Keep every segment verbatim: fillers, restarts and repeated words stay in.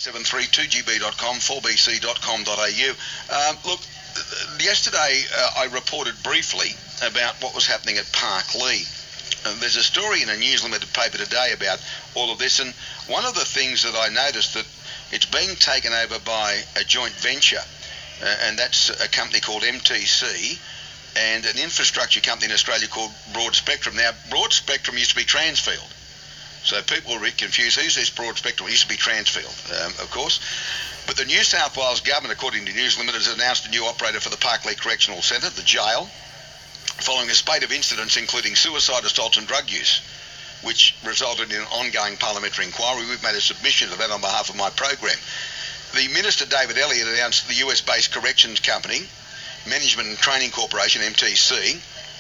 seven three two g b dot com, four b c dot com dot a u. Um, look, yesterday uh, I reported briefly about what was happening at Parklea. Uh, there's a story in a News Limited paper today about all of this, and one of the things that I noticed that it's being taken over by a joint venture, uh, and that's a company called M T C and an infrastructure company in Australia called Broad Spectrum. Now, Broad Spectrum used to be Transfield, so people were a bit confused. Who's this Broad Spectrum? It used to be Transfield, um, of course. But the New South Wales government, according to News Limited, has announced a new operator for the Parklea Correctional Centre, the jail, following a spate of incidents including suicide, assault and drug use, which resulted in an ongoing parliamentary inquiry. We've made a submission of that on behalf of my program. The Minister, David Elliott, announced the U S-based corrections company, Management and Training Corporation, M T C,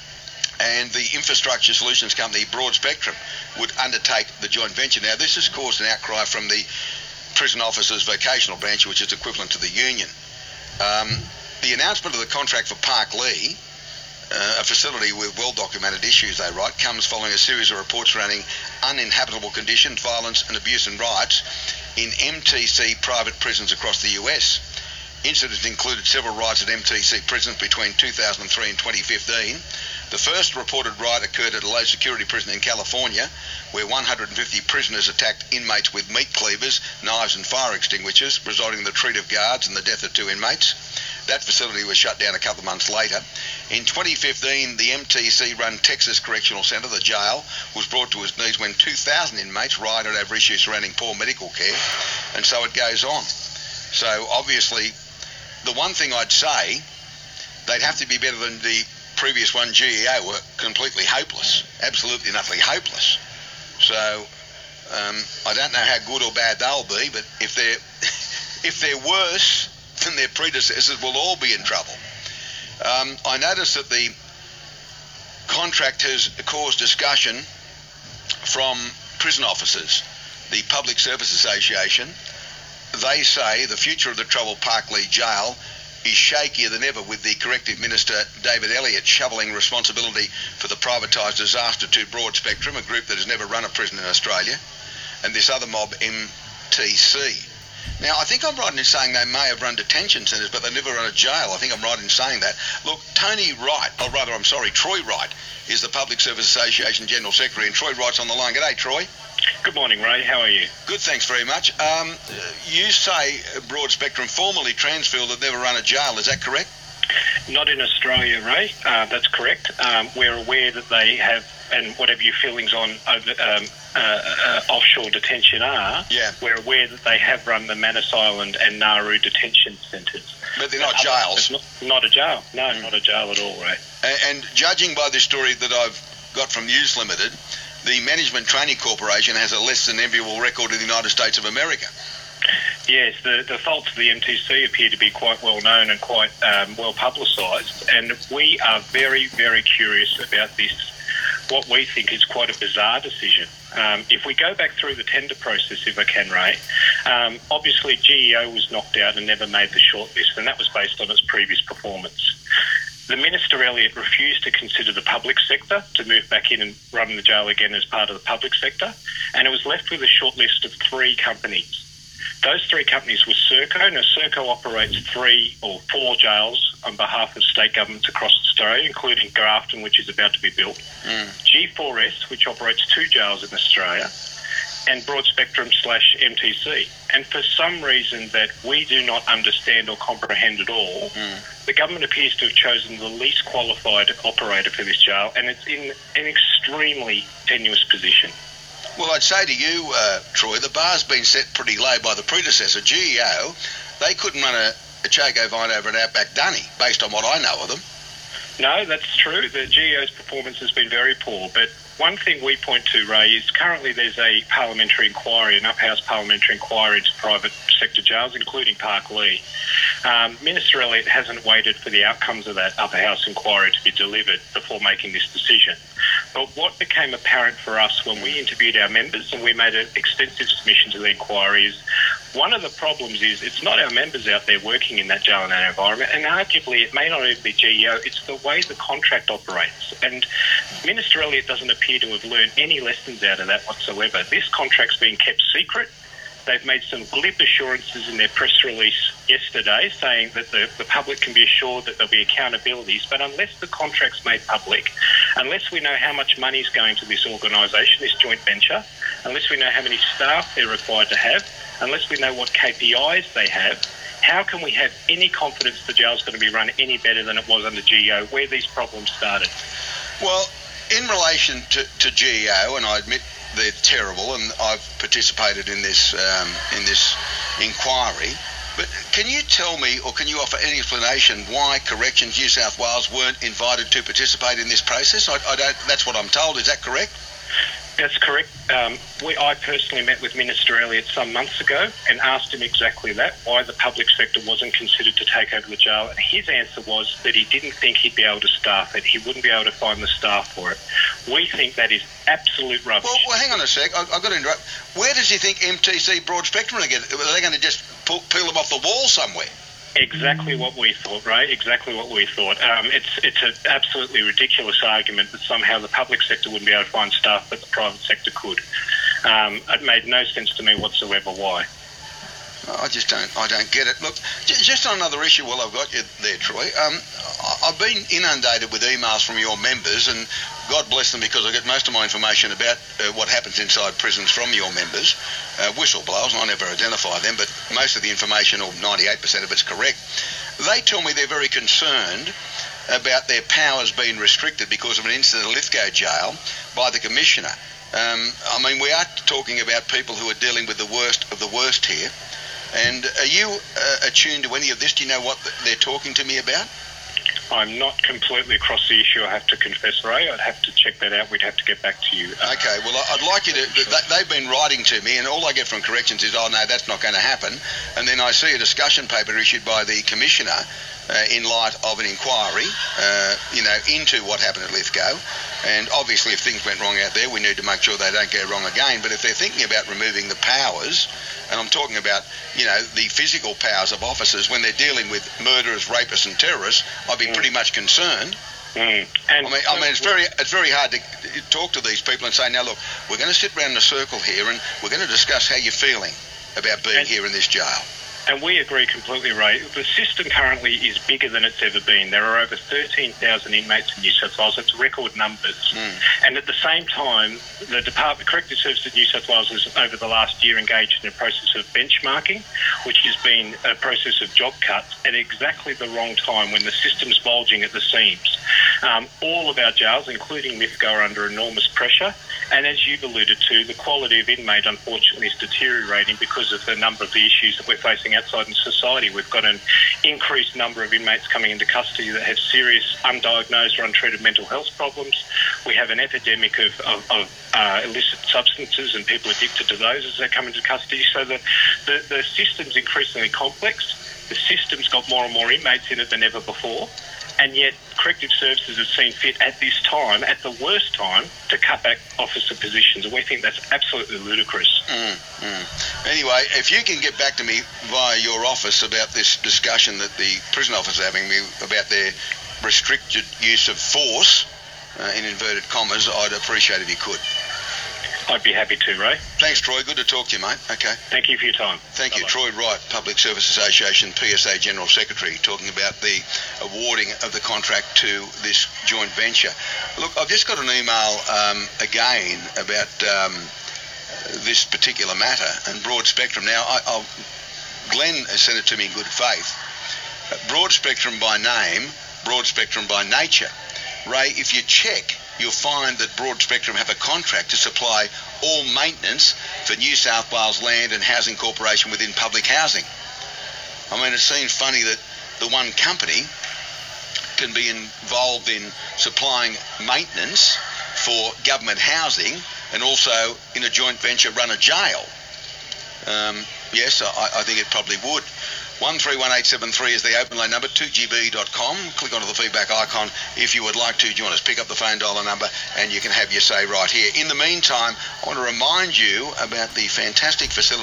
and the infrastructure solutions company, Broad Spectrum, would undertake the joint venture. Now, this has caused an outcry from the Prison Officers Vocational Branch, which is equivalent to the union. Um, the announcement of the contract for Parklea, Uh, a facility with well-documented issues, they write, comes following a series of reports surrounding uninhabitable conditions, violence and abuse and riots in M T C private prisons across the U S. Incidents included several riots at M T C prisons between two thousand three and twenty fifteen. The first reported riot occurred at a low-security prison in California, where one hundred fifty prisoners attacked inmates with meat cleavers, knives and fire extinguishers, resulting in the retreat of guards and the death of two inmates. That facility was shut down a couple of months later. In twenty fifteen, the M T C-run Texas Correctional Centre, the jail, was brought to its knees when two thousand inmates rioted over issues surrounding poor medical care, and so it goes on. So obviously, the one thing I'd say, they'd have to be better than the previous one, G E O, were completely hopeless, absolutely and utterly hopeless. So um, I don't know how good or bad they'll be, but if they're if they're worse than their predecessors, we'll all be in trouble. Um, I noticed that the contract has caused discussion from prison officers. The Public Service Association, they say the future of the troubled Parklea jail is shakier than ever, with the Corrective Minister David Elliott shoveling responsibility for the privatised disaster to Broad Spectrum, a group that has never run a prison in Australia, and this other mob, M T C. Now, I think I'm right in saying they may have run detention centres, but they never run a jail. I think I'm right in saying that. Look, Tony Wright, or rather, I'm sorry, Troy Wright, is the Public Service Association General Secretary, and Troy Wright's on the line. G'day, Troy. Good morning, Ray. How are you? Good, thanks very much. Um, you say Broad Spectrum, formerly Transfield, have never run a jail. Is that correct? Not in Australia, Ray. Uh, that's correct. Um, we're aware that they have, and whatever your feelings on over, um, uh, uh, offshore detention are, yeah. We're aware that they have run the Manus Island and Nauru detention centres. But they're not jails? Not, not a jail. No, mm. not a jail at all, Ray. And, and judging by the story that I've got from News Limited, the Management Training Corporation has a less than enviable record in the United States of America. Yes, the, the faults of the M T C appear to be quite well known and quite um, well publicised, and we are very, very curious about this, what we think is quite a bizarre decision. Um, if we go back through the tender process, if I can, Ray, um, obviously G E O was knocked out and never made the shortlist, and that was based on its previous performance. The Minister, Elliott, refused to consider the public sector to move back in and run the jail again as part of the public sector, and it was left with a short list of three companies. Those three companies were Serco. Now, Serco operates three or four jails on behalf of state governments across Australia, including Grafton, which is about to be built, mm. G four S, which operates two jails in Australia, and Broad Spectrum slash M T C. And for some reason that we do not understand or comprehend at all, mm. the government appears to have chosen the least qualified operator for this jail, and it's in an extremely tenuous position. Well, I'd say to you, uh, Troy, the bar's been set pretty low by the predecessor, G E O. They couldn't run a, a Chaco vine over at Outback Dunny, based on what I know of them. No, that's true. The G E O's performance has been very poor, but one thing we point to, Ray, is currently there's a parliamentary inquiry, an up-house parliamentary inquiry into private sector jails, including Parklea. Um, Minister Elliott hasn't waited for the outcomes of that upper house inquiry to be delivered before making this decision. But what became apparent for us when we interviewed our members, and we made an extensive submission to the inquiry, is one of the problems is it's not our members out there working in that jail and that environment, and arguably it may not even be G E O, it's the way the contract operates. And Minister Elliott doesn't appear to have learned any lessons out of that whatsoever. This contract's been kept secret. They've made some glib assurances in their press release yesterday saying that the, the public can be assured that there'll be accountabilities, but unless the contract's made public, unless we know how much money is going to this organisation, this joint venture, unless we know how many staff they're required to have, unless we know what K P Is they have, how can we have any confidence the jail's going to be run any better than it was under G E O, where these problems started? Well, in relation to, to G E O, and I admit they're terrible, and I've participated in this um, in this inquiry, but can you tell me, or can you offer any explanation why Corrections New South Wales weren't invited to participate in this process? I, I don't. That's what I'm told. Is that correct? That's correct. Um, we, I personally met with Minister Elliott some months ago and asked him exactly that, why the public sector wasn't considered to take over the jail. And his answer was that he didn't think he'd be able to staff it. He wouldn't be able to find the staff for it. We think that is absolute rubbish. Well, well hang on a sec. I, I've got to interrupt. Where does he think M T C Broad Spectrum are going to get? Are they going to just pull, peel them off the wall somewhere? Exactly what we thought, Ray. Exactly what we thought. Um, it's it's an absolutely ridiculous argument that somehow the public sector wouldn't be able to find staff, but the private sector could. Um, it made no sense to me whatsoever why. I just don't. I don't get it. Look, j- just on another issue. While I've got you there, Troy, um, I've been inundated with emails from your members, and God bless them, because I get most of my information about uh, what happens inside prisons from your members, uh, whistleblowers, and I never identify them, but most of the information, or ninety-eight percent of it's correct. They tell me they're very concerned about their powers being restricted because of an incident at Lithgow Jail by the Commissioner. Um, I mean, we are talking about people who are dealing with the worst of the worst here. And are you uh, attuned to any of this? Do you know what they're talking to me about? I'm not completely across the issue, I have to confess, Ray. I'd have to check that out. We'd have to get back to you. Okay, well, I'd like you to... They've been writing to me, and all I get from Corrections is, oh, no, that's not going to happen. And then I see a discussion paper issued by the Commissioner uh, in light of an inquiry, uh, you know, into what happened at Lithgow. And obviously, if things went wrong out there, we need to make sure they don't go wrong again. But if they're thinking about removing the powers, and I'm talking about, you know, the physical powers of officers when they're dealing with murderers, rapists and terrorists, I'd be mm. pretty much concerned. Mm. And I mean, I mean, it's very, it's very hard to talk to these people and say, now look, we're going to sit around in a circle here and we're going to discuss how you're feeling about being and, here in this jail. And we agree completely, Ray. The system currently is bigger than it's ever been. There are over thirteen thousand inmates in New South Wales. That's record numbers. Mm. And at the same time, the Department Corrective Services of New South Wales has, over the last year, engaged in a process of benchmarking, which has been a process of job cuts at exactly the wrong time when the system's bulging at the seams. Um, all of our jails, including Lithgow, are under enormous pressure. And as you've alluded to, the quality of inmate, unfortunately, is deteriorating because of the number of the issues that we're facing outside in society. We've got an increased number of inmates coming into custody that have serious undiagnosed or untreated mental health problems. We have an epidemic of, of, of uh, illicit substances and people addicted to those as they come into custody. So the, the, the system's increasingly complex. The system's got more and more inmates in it than ever before. And yet Corrective Services has seen fit at this time, at the worst time, to cut back officer positions. And we think that's absolutely ludicrous. Mm, mm. Anyway, if you can get back to me via your office about this discussion that the prison office is having about their restricted use of force, uh, in inverted commas, I'd appreciate if you could. I'd be happy to, Ray. Thanks, Troy. Good to talk to you, mate. Okay. Thank you for your time. Thank Bye-bye. you. Troy Wright, Public Service Association, P S A General Secretary, talking about the awarding of the contract to this joint venture. Look, I've just got an email um, again about um, this particular matter and Broad Spectrum. Now, I, I'll, Glenn has sent it to me in good faith. Uh, Broad Spectrum by name, Broad Spectrum by nature. Ray, if you check, you'll find that Broad Spectrum have a contract to supply all maintenance for New South Wales Land and Housing Corporation within public housing. I mean, it seems funny that the one company can be involved in supplying maintenance for government housing and also in a joint venture run a jail. Um, yes, I, I think it probably would. one three one eight seven three is the open line number, two g b dot com. Click onto the feedback icon if you would like to join us. Pick up the phone dialer number and you can have your say right here. In the meantime, I want to remind you about the fantastic facility